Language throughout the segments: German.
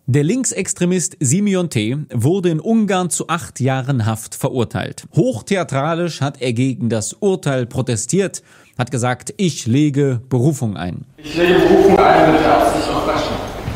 Der Linksextremist Simion T. wurde in Ungarn zu 8 Jahren Haft verurteilt. Hochtheatralisch hat er gegen das Urteil protestiert, hat gesagt, ich lege Berufung ein. Ich lege Berufung ein mit der Absicht auf Raschen.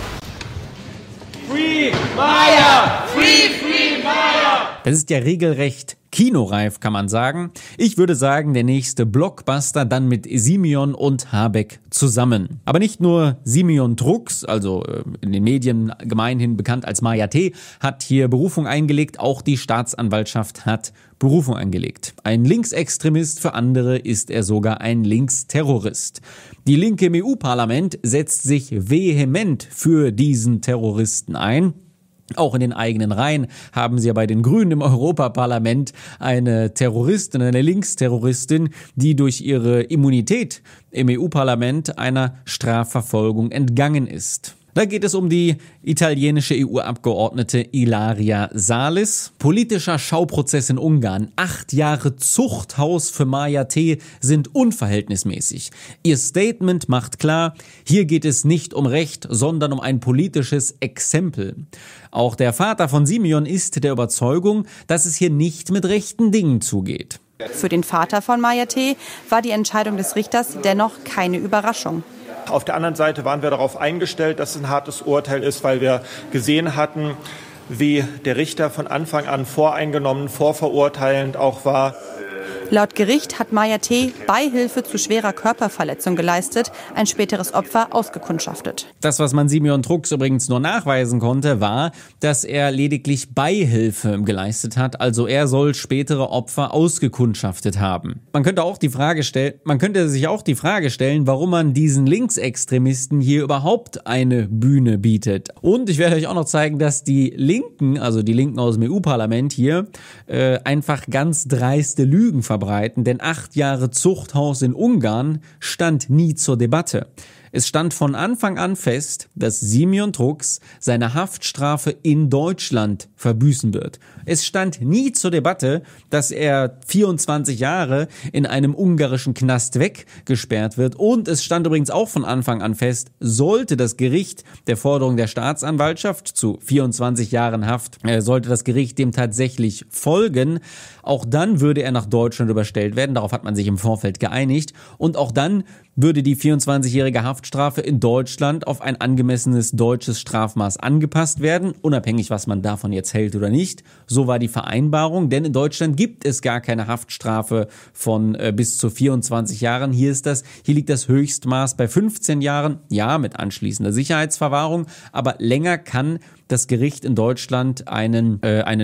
Free Maya! Free Maya! Das ist ja regelrecht kinoreif, kann man sagen. Ich würde sagen, der nächste Blockbuster dann mit Simion und Habeck zusammen. Aber nicht nur Simion Drucks, also in den Medien gemeinhin bekannt als Maya T., hat hier Berufung eingelegt, auch die Staatsanwaltschaft hat Berufung eingelegt. Ein Linksextremist, für andere ist er sogar ein Linksterrorist. Die Linke im EU-Parlament setzt sich vehement für diesen Terroristen ein. Auch in den eigenen Reihen haben sie ja bei den Grünen im Europaparlament eine Terroristin, eine Linksterroristin, die durch ihre Immunität im EU-Parlament einer Strafverfolgung entgangen ist. Da geht es um die italienische EU-Abgeordnete Ilaria Salis. Politischer Schauprozess in Ungarn. 8 Jahre Zuchthaus für Maya T. sind unverhältnismäßig. Ihr Statement macht klar, hier geht es nicht um Recht, sondern um ein politisches Exempel. Auch der Vater von Simion ist der Überzeugung, dass es hier nicht mit rechten Dingen zugeht. Für den Vater von Maya T. war die Entscheidung des Richters dennoch keine Überraschung. Auf der anderen Seite waren wir darauf eingestellt, dass es ein hartes Urteil ist, weil wir gesehen hatten, wie der Richter von Anfang an voreingenommen, vorverurteilend auch war. Laut Gericht hat Maya T. Beihilfe zu schwerer Körperverletzung geleistet, ein späteres Opfer ausgekundschaftet. Das, was man Simion Drucks übrigens nur nachweisen konnte, war, dass er lediglich Beihilfe geleistet hat, also er soll spätere Opfer ausgekundschaftet haben. Man könnte sich auch die Frage stellen, warum man diesen Linksextremisten hier überhaupt eine Bühne bietet. Und ich werde euch auch noch zeigen, dass die Linken, also die Linken aus dem EU-Parlament hier, einfach ganz dreiste Lügen verbreiten, denn 8 Jahre Zuchthaus in Ungarn stand nie zur Debatte. Es stand von Anfang an fest, dass Simion Drucks seine Haftstrafe in Deutschland verbüßen wird. Es stand nie zur Debatte, dass er 24 Jahre in einem ungarischen Knast weggesperrt wird. Und es stand übrigens auch von Anfang an fest, sollte das Gericht der Forderung der Staatsanwaltschaft zu 24 Jahren Haft, sollte das Gericht dem tatsächlich folgen, auch dann würde er nach Deutschland überstellt werden. Darauf hat man sich im Vorfeld geeinigt. Und auch dann würde die 24-jährige Haftstrafe in Deutschland auf ein angemessenes deutsches Strafmaß angepasst werden, unabhängig, was man davon jetzt hält oder nicht. So war die Vereinbarung, denn in Deutschland gibt es gar keine Haftstrafe von bis zu 24 Jahren. Hier liegt das Höchstmaß bei 15 Jahren, ja, mit anschließender Sicherheitsverwahrung, aber länger kann das Gericht in Deutschland einen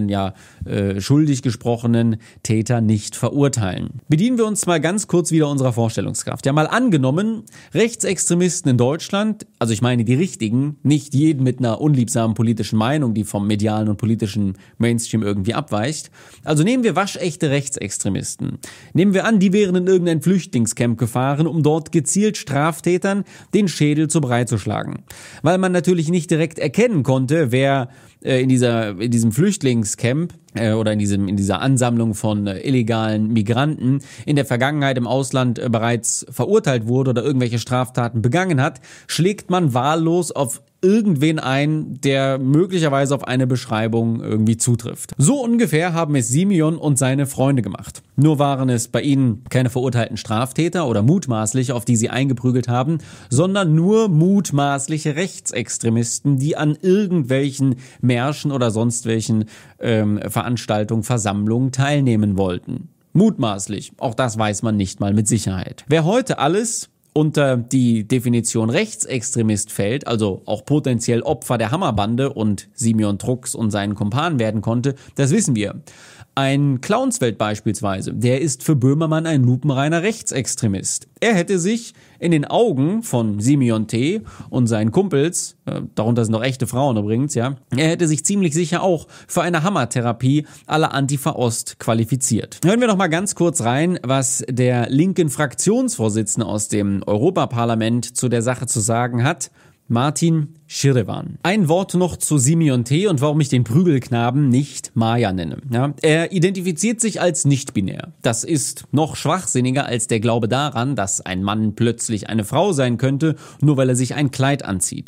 schuldig gesprochenen Täter nicht verurteilen. Bedienen wir uns mal ganz kurz wieder unserer Vorstellungskraft. Ja, mal angenommen, Rechtsextremisten in Deutschland, also ich meine die richtigen, nicht jeden mit einer unliebsamen politischen Meinung, die vom medialen und politischen Mainstream irgendwie abweicht. Also nehmen wir waschechte Rechtsextremisten. Nehmen wir an, die wären in irgendein Flüchtlingscamp gefahren, um dort gezielt Straftätern den Schädel zu Brei zu schlagen. Weil man natürlich nicht direkt erkennen konnte, wer in diesem Flüchtlingscamp oder in dieser Ansammlung von illegalen Migranten in der Vergangenheit im Ausland bereits verurteilt wurde oder irgendwelche Straftaten begangen hat, schlägt man wahllos auf irgendwen ein, der möglicherweise auf eine Beschreibung irgendwie zutrifft. So ungefähr haben es Simion und seine Freunde gemacht. Nur waren es bei ihnen keine verurteilten Straftäter oder mutmaßliche, auf die sie eingeprügelt haben, sondern nur mutmaßliche Rechtsextremisten, die an irgendwelchen Märschen oder sonst welchen Veranstaltungen, Versammlungen teilnehmen wollten. Mutmaßlich, auch das weiß man nicht mal mit Sicherheit. Wer heute alles unter die Definition Rechtsextremist fällt, also auch potenziell Opfer der Hammerbande und Simion Drucks und seinen Kumpanen werden konnte, das wissen wir. Ein Clownsfeld beispielsweise, der ist für Böhmermann ein lupenreiner Rechtsextremist. Er hätte sich in den Augen von Simion T. und seinen Kumpels, darunter sind noch echte Frauen übrigens, ja, er hätte sich ziemlich sicher auch für eine Hammertherapie à la Antifa Ost qualifiziert. Hören wir noch mal ganz kurz rein, was der linken Fraktionsvorsitzende aus dem Europaparlament zu der Sache zu sagen hat. Martin Schirdewan. Ein Wort noch zu Simion T. und warum ich den Prügelknaben nicht Maya nenne. Ja, er identifiziert sich als nicht-binär. Das ist noch schwachsinniger als der Glaube daran, dass ein Mann plötzlich eine Frau sein könnte, nur weil er sich ein Kleid anzieht.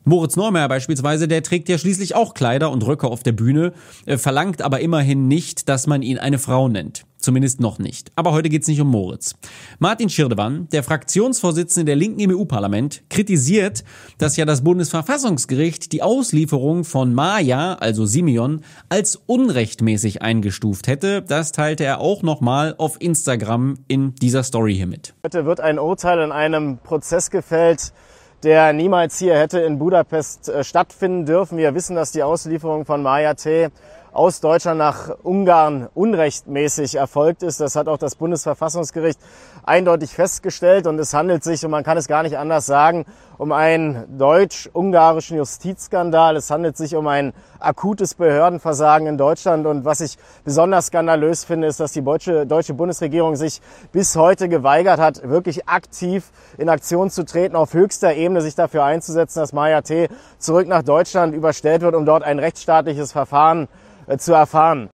Moritz Neumeier beispielsweise, der trägt ja schließlich auch Kleider und Röcke auf der Bühne, verlangt aber immerhin nicht, dass man ihn eine Frau nennt. Zumindest noch nicht. Aber heute geht's nicht um Moritz. Martin Schirdewan, der Fraktionsvorsitzende der Linken im EU-Parlament, kritisiert, dass ja das Bundesverfassungsgericht die Auslieferung von Maja, also Simeon, als unrechtmäßig eingestuft hätte. Das teilte er auch nochmal auf Instagram in dieser Story hier mit. Heute wird ein Urteil in einem Prozess gefällt, der niemals hier hätte in Budapest stattfinden dürfen. Wir wissen, dass die Auslieferung von Maja T. aus Deutschland nach Ungarn unrechtmäßig erfolgt ist. Das hat auch das Bundesverfassungsgericht eindeutig festgestellt. Und es handelt sich, und man kann es gar nicht anders sagen, um einen deutsch-ungarischen Justizskandal. Es handelt sich um ein akutes Behördenversagen in Deutschland. Und was ich besonders skandalös finde, ist, dass die deutsche Bundesregierung sich bis heute geweigert hat, wirklich aktiv in Aktion zu treten, auf höchster Ebene sich dafür einzusetzen, dass Maja T. zurück nach Deutschland überstellt wird, um dort ein rechtsstaatliches Verfahren zu erfahren.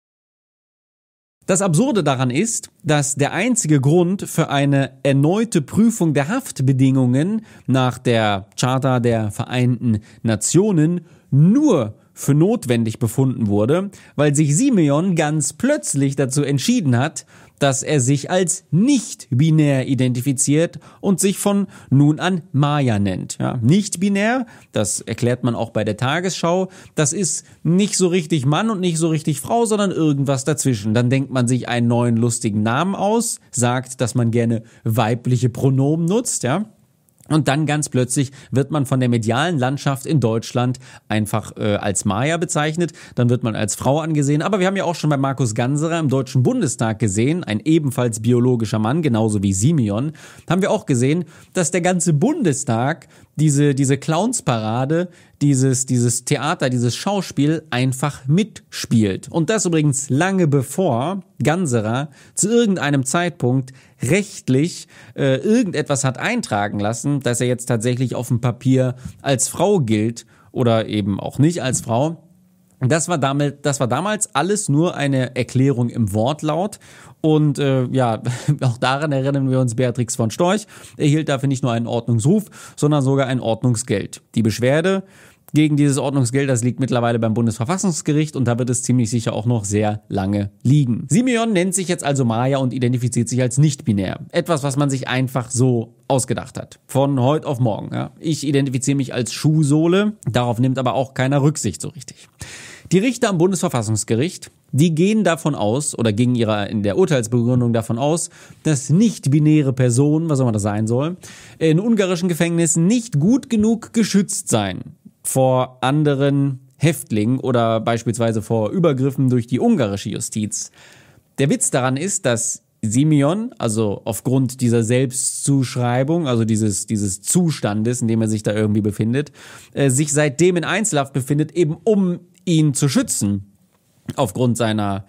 Das Absurde daran ist, dass der einzige Grund für eine erneute Prüfung der Haftbedingungen nach der Charta der Vereinten Nationen nur für notwendig befunden wurde, weil sich Simeon ganz plötzlich dazu entschieden hat, dass er sich als nicht-binär identifiziert und sich von nun an Maja nennt. Ja, nicht-binär, das erklärt man auch bei der Tagesschau, das ist nicht so richtig Mann und nicht so richtig Frau, sondern irgendwas dazwischen. Dann denkt man sich einen neuen lustigen Namen aus, sagt, dass man gerne weibliche Pronomen nutzt, ja. Und dann ganz plötzlich wird man von der medialen Landschaft in Deutschland einfach als Maja bezeichnet. Dann wird man als Frau angesehen. Aber wir haben ja auch schon bei Markus Ganserer im Deutschen Bundestag gesehen, ein ebenfalls biologischer Mann, genauso wie Simeon, haben wir auch gesehen, dass der ganze Bundestag diese Clownsparade, dieses Theater, dieses Schauspiel einfach mitspielt. Und das übrigens lange bevor Ganserer zu irgendeinem Zeitpunkt rechtlich irgendetwas hat eintragen lassen, dass er jetzt tatsächlich auf dem Papier als Frau gilt oder eben auch nicht als Frau. Das war damals alles nur eine Erklärung im Wortlaut. Und auch daran erinnern wir uns, Beatrix von Storch erhielt dafür nicht nur einen Ordnungsruf, sondern sogar ein Ordnungsgeld. Die Beschwerde gegen dieses Ordnungsgeld, das liegt mittlerweile beim Bundesverfassungsgericht und da wird es ziemlich sicher auch noch sehr lange liegen. Simeon nennt sich jetzt also Maja und identifiziert sich als nicht-binär. Etwas, was man sich einfach so ausgedacht hat. Von heute auf morgen. Ja. Ich identifiziere mich als Schuhsohle, darauf nimmt aber auch keiner Rücksicht so richtig. Die Richter am Bundesverfassungsgericht, die gehen davon aus, oder gingen in der Urteilsbegründung davon aus, dass nicht-binäre Personen, was auch immer das sein soll, in ungarischen Gefängnissen nicht gut genug geschützt seien vor anderen Häftlingen oder beispielsweise vor Übergriffen durch die ungarische Justiz. Der Witz daran ist, dass Simeon, also aufgrund dieser Selbstzuschreibung, also dieses Zustandes, in dem er sich da irgendwie befindet, sich seitdem in Einzelhaft befindet, eben um ihn zu schützen, aufgrund seiner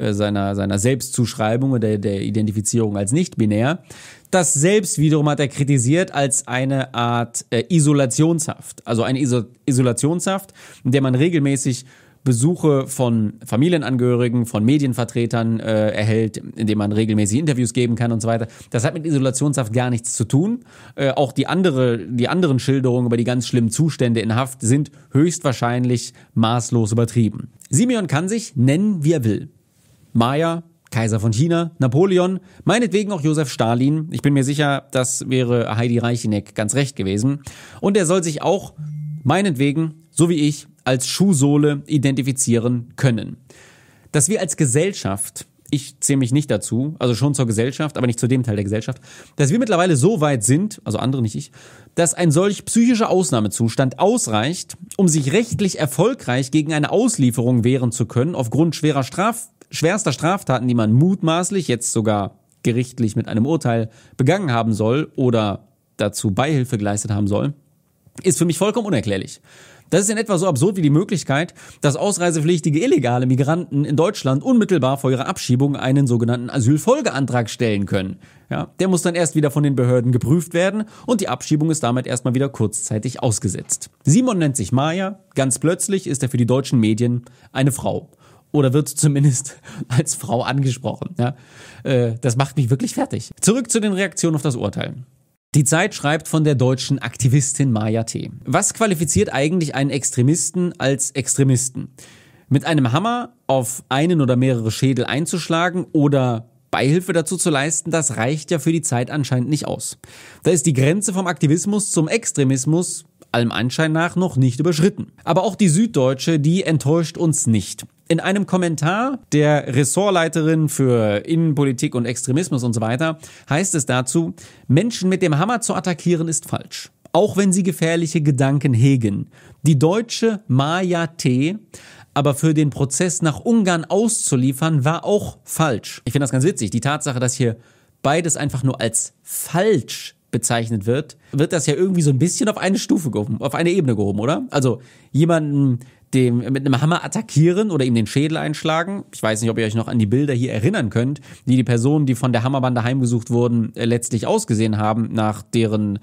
Selbstzuschreibung oder der Identifizierung als nicht-binär. Das selbst wiederum hat er kritisiert als eine Art Isolationshaft. Also eine Isolationshaft, in der man regelmäßig Besuche von Familienangehörigen, von Medienvertretern erhält, in dem man regelmäßig Interviews geben kann und so weiter. Das hat mit Isolationshaft gar nichts zu tun. Auch die anderen Schilderungen über die ganz schlimmen Zustände in Haft sind höchstwahrscheinlich maßlos übertrieben. Simeon kann sich nennen, wie er will. Maja, Kaiser von China, Napoleon, meinetwegen auch Josef Stalin. Ich bin mir sicher, das wäre Heidi Reicheneck ganz recht gewesen. Und er soll sich auch, meinetwegen, so wie ich, als Schuhsohle identifizieren können. Dass wir als Gesellschaft, ich zähle mich nicht dazu, also schon zur Gesellschaft, aber nicht zu dem Teil der Gesellschaft, dass wir mittlerweile so weit sind, also andere nicht ich, dass ein solch psychischer Ausnahmezustand ausreicht, um sich rechtlich erfolgreich gegen eine Auslieferung wehren zu können, aufgrund schwerster Straftaten, die man mutmaßlich jetzt sogar gerichtlich mit einem Urteil begangen haben soll oder dazu Beihilfe geleistet haben soll, ist für mich vollkommen unerklärlich. Das ist in etwa so absurd wie die Möglichkeit, dass ausreisepflichtige illegale Migranten in Deutschland unmittelbar vor ihrer Abschiebung einen sogenannten Asylfolgeantrag stellen können. Ja, der muss dann erst wieder von den Behörden geprüft werden und die Abschiebung ist damit erstmal wieder kurzzeitig ausgesetzt. Simon nennt sich Maja, ganz plötzlich ist er für die deutschen Medien eine Frau. Oder wird zumindest als Frau angesprochen. Ja, das macht mich wirklich fertig. Zurück zu den Reaktionen auf das Urteil. Die Zeit schreibt von der deutschen Aktivistin Maja T. Was qualifiziert eigentlich einen Extremisten als Extremisten? Mit einem Hammer auf einen oder mehrere Schädel einzuschlagen oder Beihilfe dazu zu leisten, das reicht ja für die Zeit anscheinend nicht aus. Da ist die Grenze vom Aktivismus zum Extremismus allem Anschein nach noch nicht überschritten. Aber auch die Süddeutsche, die enttäuscht uns nicht. In einem Kommentar der Ressortleiterin für Innenpolitik und Extremismus und so weiter heißt es dazu, Menschen mit dem Hammer zu attackieren ist falsch. Auch wenn sie gefährliche Gedanken hegen. Die deutsche Maja T. aber für den Prozess nach Ungarn auszuliefern, war auch falsch. Ich finde das ganz witzig. Die Tatsache, dass hier beides einfach nur als falsch bezeichnet wird das ja irgendwie so ein bisschen auf eine Stufe gehoben, auf eine Ebene gehoben, oder? Also jemanden mit einem Hammer attackieren oder ihm den Schädel einschlagen. Ich weiß nicht, ob ihr euch noch an die Bilder hier erinnern könnt, wie die Personen, die von der Hammerbande heimgesucht wurden, letztlich ausgesehen haben nach deren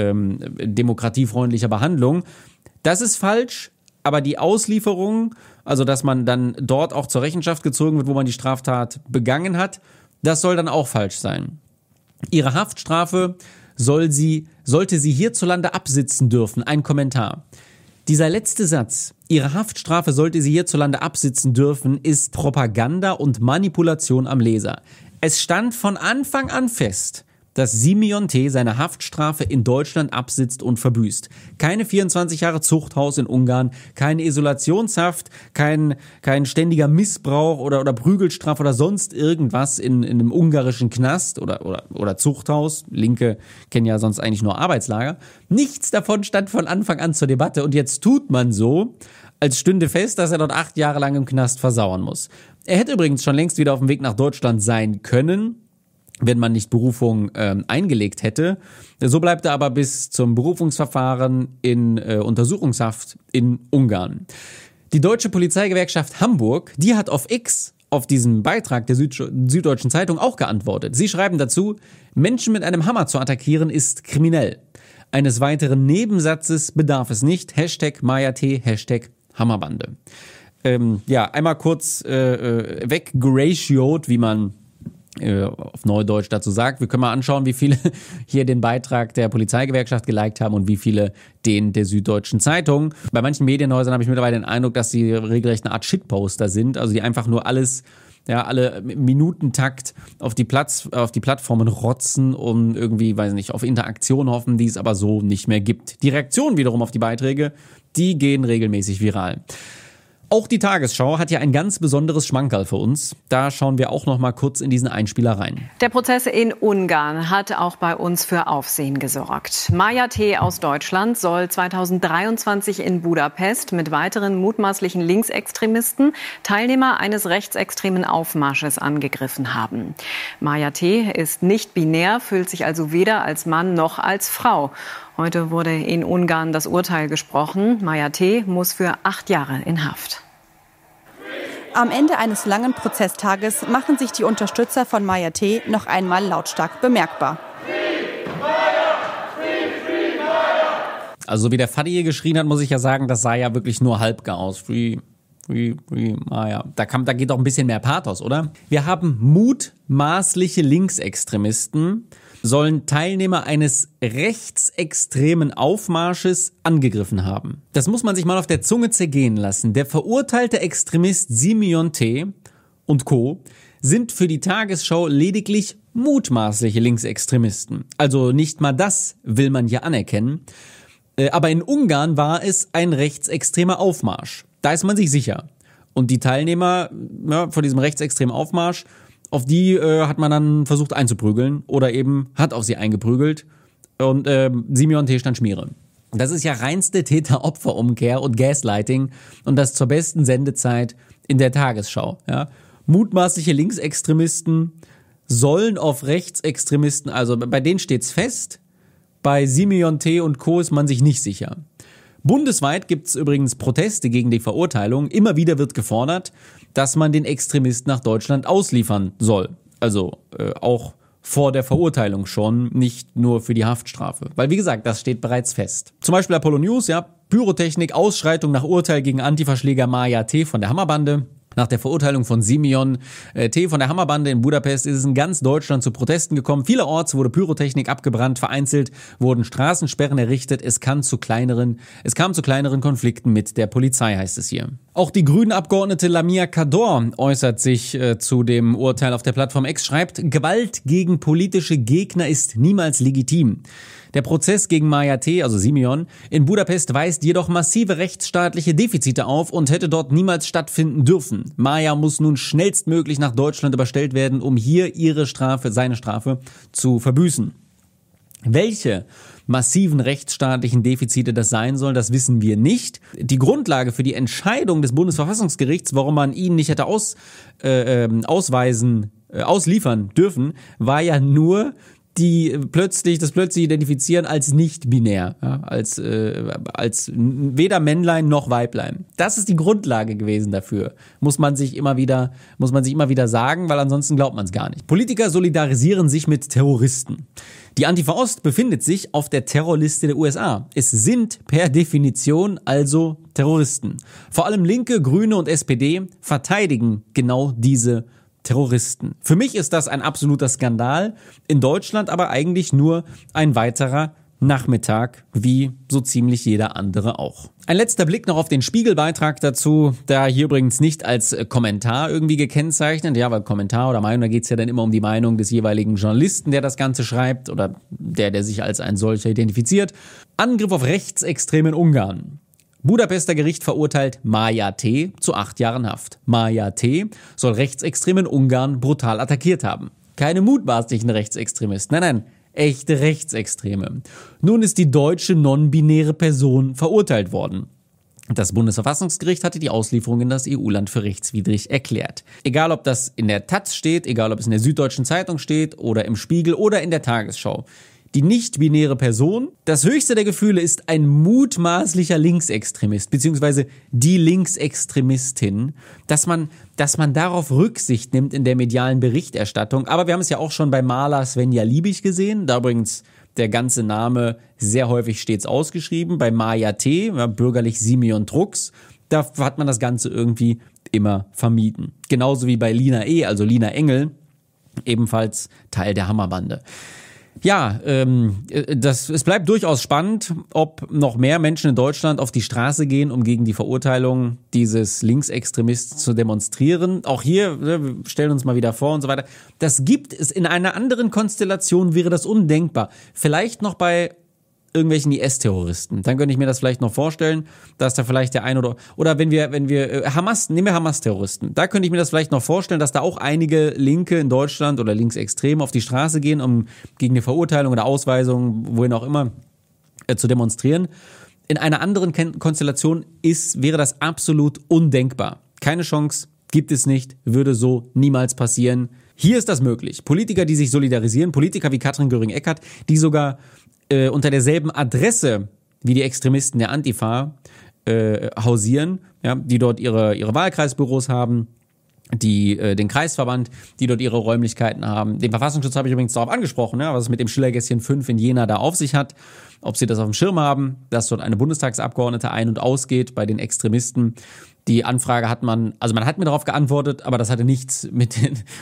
demokratiefreundlicher Behandlung. Das ist falsch, aber die Auslieferung, also dass man dann dort auch zur Rechenschaft gezogen wird, wo man die Straftat begangen hat, das soll dann auch falsch sein. Ihre Haftstrafe sollte sie hierzulande absitzen dürfen. Ein Kommentar. Dieser letzte Satz, ihre Haftstrafe sollte sie hierzulande absitzen dürfen, ist Propaganda und Manipulation am Leser. Es stand von Anfang an fest, dass Simeon T. seine Haftstrafe in Deutschland absitzt und verbüßt. Keine 24 Jahre Zuchthaus in Ungarn, keine Isolationshaft, kein ständiger Missbrauch oder Prügelstrafe oder sonst irgendwas in einem ungarischen Knast oder Zuchthaus. Linke kennen ja sonst eigentlich nur Arbeitslager. Nichts davon stand von Anfang an zur Debatte und jetzt tut man so, als stünde fest, dass er dort 8 Jahre lang im Knast versauern muss. Er hätte übrigens schon längst wieder auf dem Weg nach Deutschland sein können, wenn man nicht Berufung eingelegt hätte. So bleibt er aber bis zum Berufungsverfahren in Untersuchungshaft in Ungarn. Die Deutsche Polizeigewerkschaft Hamburg, die hat auf X, auf diesen Beitrag der Süddeutschen Zeitung auch geantwortet. Sie schreiben dazu, Menschen mit einem Hammer zu attackieren ist kriminell. Eines weiteren Nebensatzes bedarf es nicht. #MajaT, #Hammerbande. Einmal kurz weggeratioed, wie man auf Neudeutsch dazu sagt. Wir können mal anschauen, wie viele hier den Beitrag der Polizeigewerkschaft geliked haben und wie viele den der Süddeutschen Zeitung. Bei manchen Medienhäusern habe ich mittlerweile den Eindruck, dass sie regelrecht eine Art Shitposter sind, also die einfach nur alles, alle Minutentakt auf die Plattformen rotzen und irgendwie, weiß nicht, auf Interaktion hoffen, die es aber so nicht mehr gibt. Die Reaktionen wiederum auf die Beiträge, die gehen regelmäßig viral. Auch die Tagesschau hat ja ein ganz besonderes Schmankerl für uns. Da schauen wir auch noch mal kurz in diesen Einspieler rein. Der Prozess in Ungarn hat auch bei uns für Aufsehen gesorgt. Maja T. aus Deutschland soll 2023 in Budapest mit weiteren mutmaßlichen Linksextremisten Teilnehmer eines rechtsextremen Aufmarsches angegriffen haben. Maja T. ist nicht binär, fühlt sich also weder als Mann noch als Frau. Heute wurde in Ungarn das Urteil gesprochen. Maja T. muss für 8 Jahre in Haft. Am Ende eines langen Prozesstages machen sich die Unterstützer von Maja T. noch einmal lautstark bemerkbar. Also so wie der Fadi hier geschrien hat, muss ich ja sagen, das sah ja wirklich nur halb gar aus. Free Maja. Da geht doch ein bisschen mehr Pathos, oder? Wir haben mutmaßliche Linksextremisten, sollen Teilnehmer eines rechtsextremen Aufmarsches angegriffen haben. Das muss man sich mal auf der Zunge zergehen lassen. Der verurteilte Extremist Simeon T. und Co. sind für die Tagesschau lediglich mutmaßliche Linksextremisten. Also nicht mal das will man hier anerkennen. Aber in Ungarn war es ein rechtsextremer Aufmarsch. Da ist man sich sicher. Und die Teilnehmer von diesem rechtsextremen Aufmarsch, auf die hat man dann versucht einzuprügeln oder eben hat auf sie eingeprügelt und Simeon T. stand Schmiere. Das ist ja reinste Täter-Opfer-Umkehr und Gaslighting und das zur besten Sendezeit in der Tagesschau. Ja? Mutmaßliche Linksextremisten sollen auf Rechtsextremisten, also bei denen steht's fest, bei Simeon T. und Co. ist man sich nicht sicher. Bundesweit gibt's übrigens Proteste gegen die Verurteilung. Immer wieder wird gefordert, dass man den Extremisten nach Deutschland ausliefern soll. Also auch vor der Verurteilung schon, nicht nur für die Haftstrafe. Weil wie gesagt, das steht bereits fest. Zum Beispiel Apollo News, Pyrotechnik, Ausschreitung nach Urteil gegen Antifa-Schläger Maja T. von der Hammerbande. Nach der Verurteilung von Simeon T. von der Hammerbande in Budapest ist es in ganz Deutschland zu Protesten gekommen. Vielerorts wurde Pyrotechnik abgebrannt, vereinzelt wurden Straßensperren errichtet. Es kam zu kleineren Konflikten mit der Polizei, heißt es hier. Auch die Grünen-Abgeordnete Lamia Kador äußert sich zu dem Urteil auf der Plattform X, schreibt, Gewalt gegen politische Gegner ist niemals legitim. Der Prozess gegen Maya T., also Simeon, in Budapest weist jedoch massive rechtsstaatliche Defizite auf und hätte dort niemals stattfinden dürfen. Maya muss nun schnellstmöglich nach Deutschland überstellt werden, um hier seine Strafe zu verbüßen. Welche massiven rechtsstaatlichen Defizite das sein soll, das wissen wir nicht. Die Grundlage für die Entscheidung des Bundesverfassungsgerichts, warum man ihn nicht hätte ausliefern dürfen, war ja nur das plötzliche Identifizieren als nicht binär, ja, als weder Männlein noch Weiblein. Das ist die Grundlage gewesen dafür. Muss man sich immer wieder sagen, weil ansonsten glaubt man es gar nicht. Politiker solidarisieren sich mit Terroristen. Die Antifa Ost befindet sich auf der Terrorliste der USA. Es sind per Definition also Terroristen. Vor allem Linke, Grüne und SPD verteidigen genau diese Terroristen. Für mich ist das ein absoluter Skandal, in Deutschland aber eigentlich nur ein weiterer Nachmittag, wie so ziemlich jeder andere auch. Ein letzter Blick noch auf den Spiegel-Beitrag dazu, da hier übrigens nicht als Kommentar irgendwie gekennzeichnet, ja, weil Kommentar oder Meinung, da geht's ja dann immer um die Meinung des jeweiligen Journalisten, der das Ganze schreibt oder der sich als ein solcher identifiziert. Angriff auf Rechtsextreme in Ungarn. Budapester Gericht verurteilt Maya T. zu 8 Jahren Haft. Maya T. soll Rechtsextreme in Ungarn brutal attackiert haben. Keine mutmaßlichen Rechtsextremisten, nein, echte Rechtsextreme. Nun ist die deutsche non-binäre Person verurteilt worden. Das Bundesverfassungsgericht hatte die Auslieferung in das EU-Land für rechtswidrig erklärt. Egal, ob das in der Taz steht, egal, ob es in der Süddeutschen Zeitung steht oder im Spiegel oder in der Tagesschau. Die nicht-binäre Person, das höchste der Gefühle ist ein mutmaßlicher Linksextremist, beziehungsweise die Linksextremistin, dass man darauf Rücksicht nimmt in der medialen Berichterstattung. Aber wir haben es ja auch schon bei Maler Svenja Liebig gesehen, da übrigens der ganze Name sehr häufig stets ausgeschrieben, bei Maya T., bürgerlich Simeon Trux, da hat man das Ganze irgendwie immer vermieden. Genauso wie bei Lina E., also Lina Engel, ebenfalls Teil der Hammerbande. Ja, es bleibt durchaus spannend, ob noch mehr Menschen in Deutschland auf die Straße gehen, um gegen die Verurteilung dieses Linksextremisten zu demonstrieren. Auch hier, wir stellen uns mal wieder vor und so weiter. Das gibt es in einer anderen Konstellation, wäre das undenkbar. Vielleicht noch bei irgendwelchen IS-Terroristen. Dann könnte ich mir das vielleicht noch vorstellen, dass da vielleicht der eine oder wenn wir nehmen wir Hamas-Terroristen. Da könnte ich mir das vielleicht noch vorstellen, dass da auch einige Linke in Deutschland oder Linksextreme auf die Straße gehen, um gegen eine Verurteilung oder Ausweisung, wohin auch immer, zu demonstrieren. In einer anderen Konstellation wäre das absolut undenkbar. Keine Chance, gibt es nicht, würde so niemals passieren. Hier ist das möglich. Politiker, die sich solidarisieren, Politiker wie Katrin Göring-Eckardt, die sogar unter derselben Adresse wie die Extremisten der Antifa hausieren, ja, die dort ihre Wahlkreisbüros haben, die den Kreisverband, die dort ihre Räumlichkeiten haben. Den Verfassungsschutz habe ich übrigens darauf angesprochen, ja, was es mit dem Schillergässchen 5 in Jena da auf sich hat, ob sie das auf dem Schirm haben, dass dort eine Bundestagsabgeordnete ein- und ausgeht bei den Extremisten. Die Anfrage man hat mir darauf geantwortet, aber das hatte nichts mit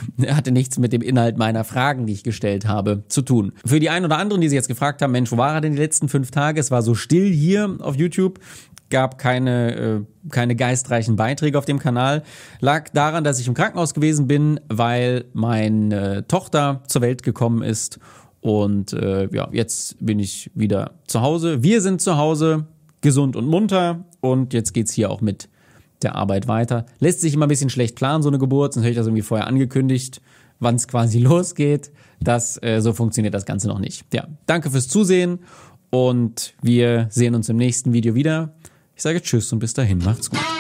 dem Inhalt meiner Fragen, die ich gestellt habe, zu tun. Für die einen oder anderen, die sich jetzt gefragt haben, Mensch, wo war er denn die letzten 5 Tage? Es war so still hier auf YouTube, gab keine geistreichen Beiträge auf dem Kanal. Lag daran, dass ich im Krankenhaus gewesen bin, weil meine Tochter zur Welt gekommen ist. Und jetzt bin ich wieder zu Hause. Wir sind zu Hause, gesund und munter. Und jetzt geht's hier auch mit der Arbeit weiter. Lässt sich immer ein bisschen schlecht planen, so eine Geburt, sonst hätte ich das irgendwie vorher angekündigt, wann es quasi losgeht. So funktioniert das Ganze noch nicht. Ja, danke fürs Zusehen und wir sehen uns im nächsten Video wieder. Ich sage Tschüss und bis dahin, macht's gut.